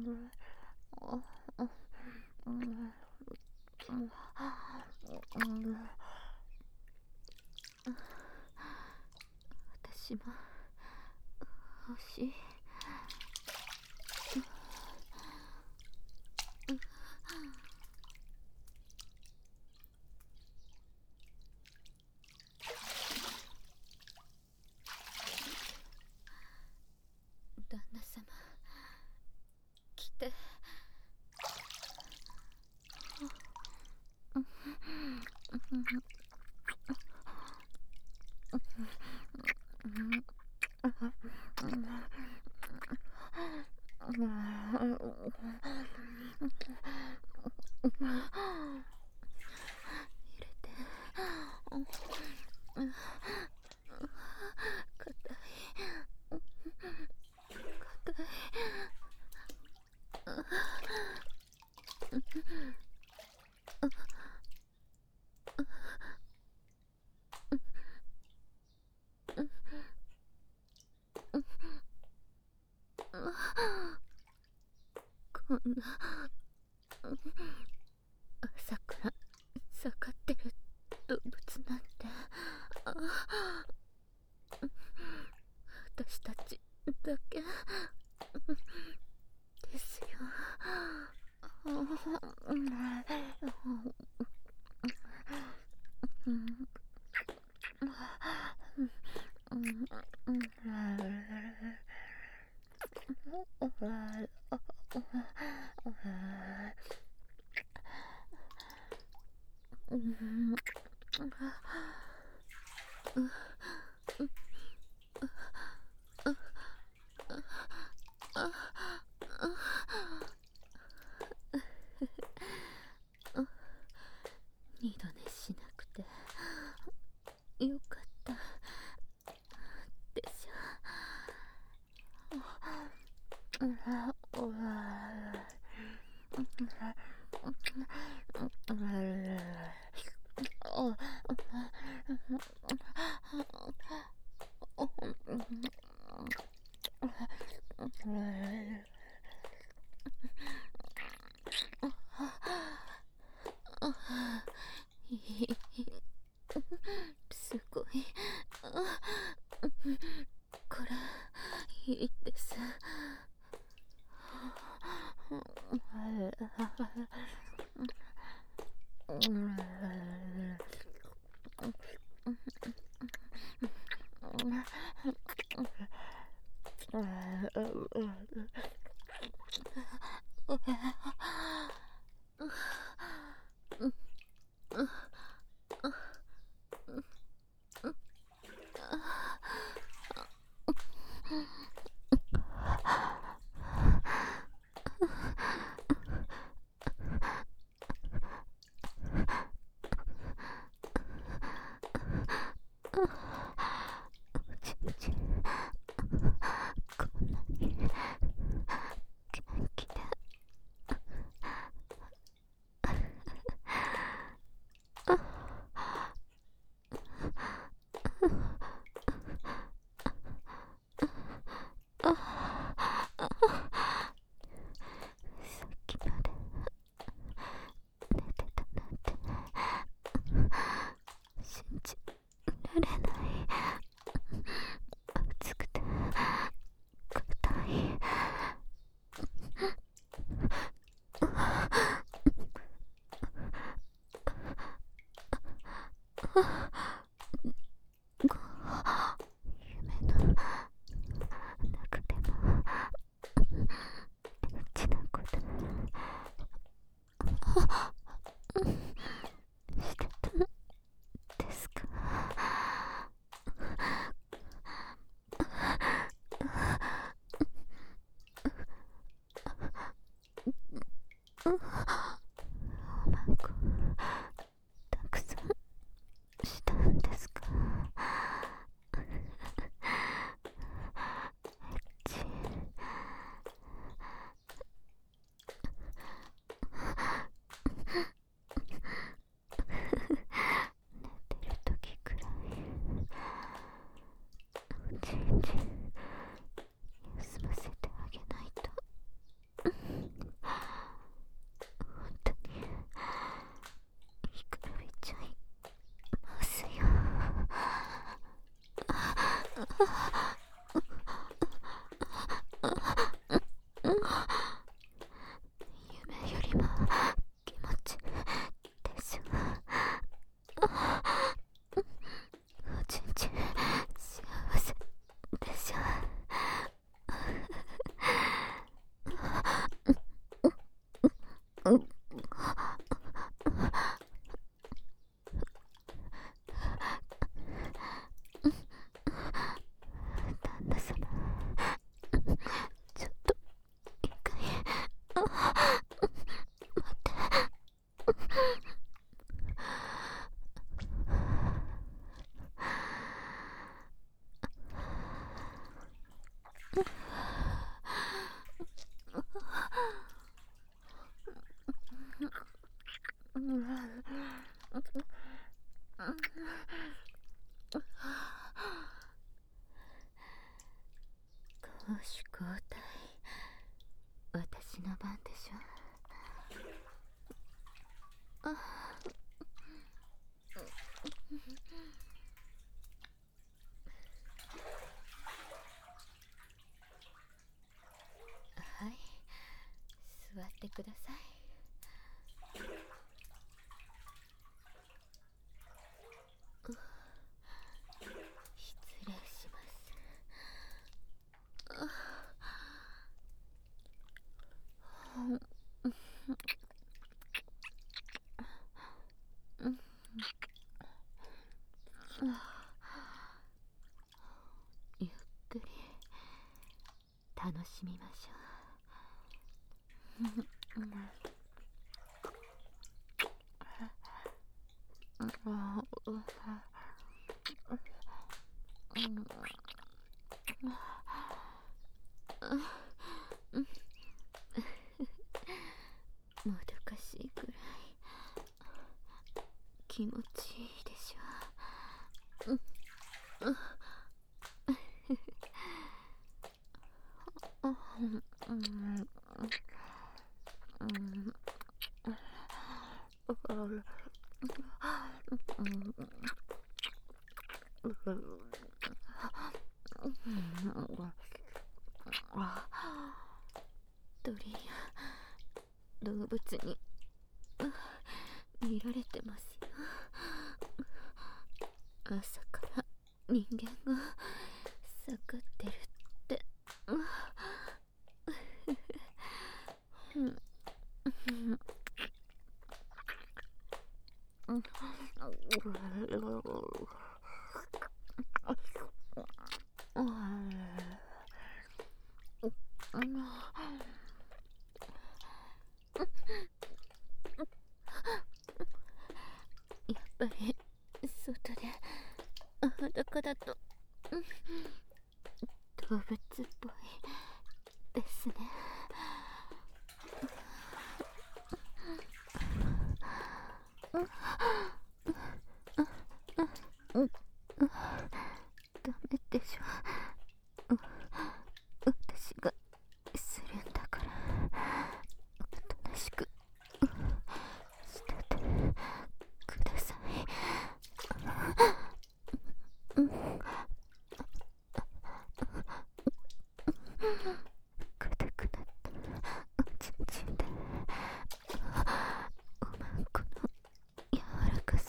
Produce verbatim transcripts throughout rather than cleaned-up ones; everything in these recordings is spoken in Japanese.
私も欲しい。旦那様、来て。入れて。硬い。硬い。こんな朝から下がってる動物なんて私たちだけですよ。二度寝しなくてよかったでしすごい。これいいです。休ませてあげないと。 夢よりも気持ちでしょ。おちんちん幸せでしょ。旦那様、ちょっと一回待って。攻守交代、私の番でしょ。あはい、座ってください。失礼します。ゆっくり楽しみましょう。もどかしいくらい気持ちいいでしょ。鳥や動物に見られてますよ。朝から人間が盛ってるって。やっぱり外で裸だと動物っぽいですね。ダメでしょ。私がするんだから、おとなしくしててください。硬くなったおちんちんでおまんこの柔らかさ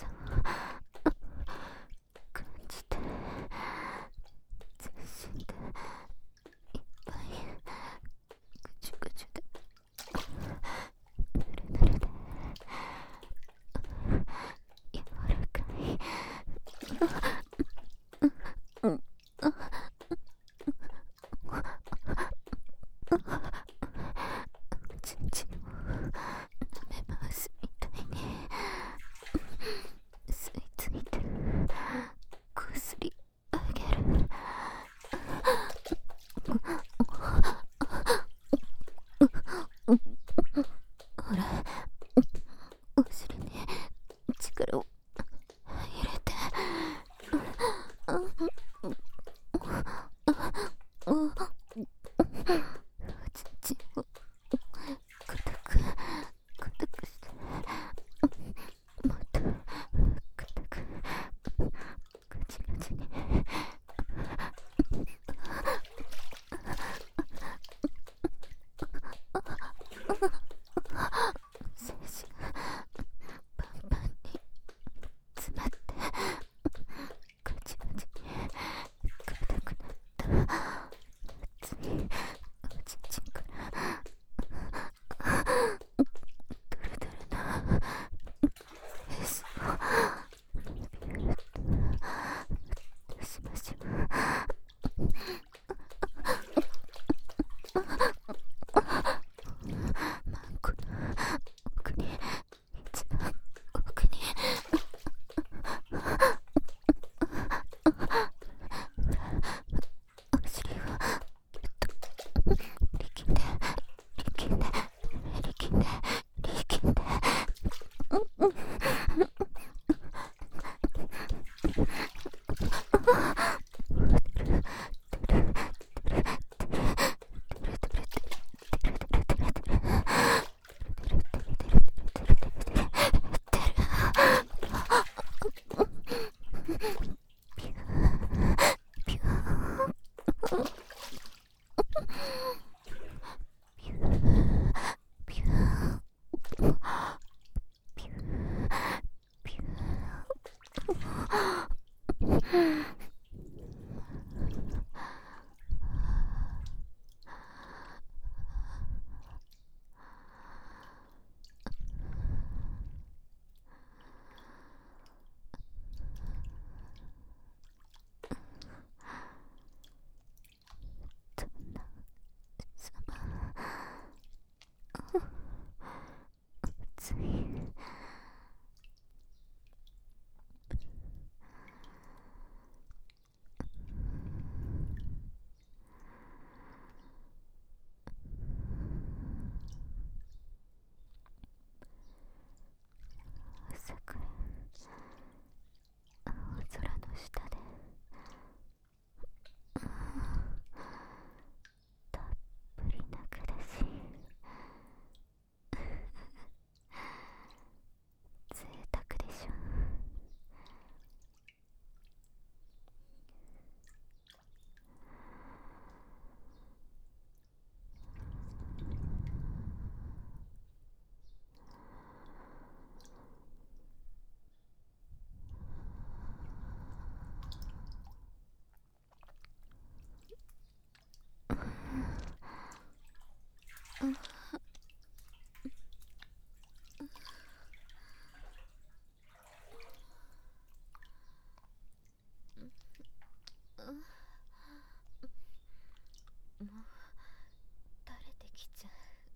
精子がパンパンに詰まってガチガチに硬くなった次おちんちんからドルドルなフェイスをビューッと出しましょう。マンコの奥に一番奥にお尻をギュッと力んで力んで力んで力んで朝から青空の下でたっぷりな暮らし贅沢でしょ。もう垂れてきちゃう。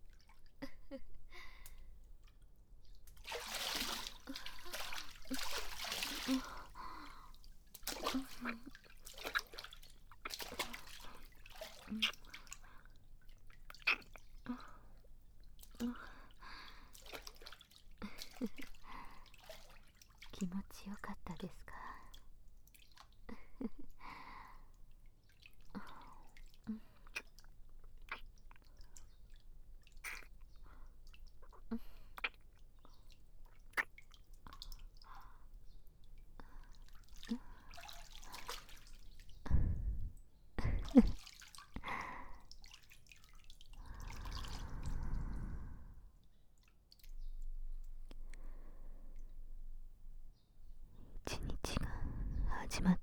気持ちよかったですか？一日が始まっ